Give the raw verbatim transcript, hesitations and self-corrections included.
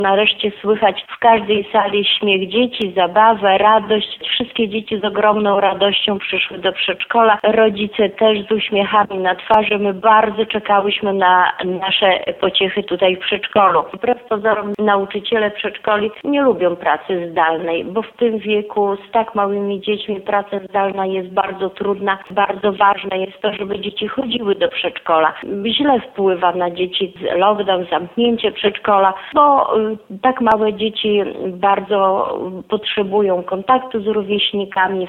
Nareszcie słychać w każdej sali śmiech dzieci, zabawę, radość. Wszystkie dzieci z ogromną radością przyszły do przedszkola. Rodzice też z uśmiechami na twarzy. My bardzo czekałyśmy na nasze pociechy tutaj w przedszkolu. Wbrew pozorom nauczyciele przedszkoli nie lubią pracy zdalnej, bo w tym wieku z tak małymi dziećmi praca zdalna jest bardzo trudna. Bardzo ważne jest to, żeby dzieci chodziły do przedszkola. Źle wpływa na dzieci lockdown, zamknięcie przedszkola, bo tak małe dzieci bardzo potrzebują kontaktu z rówieśnikami,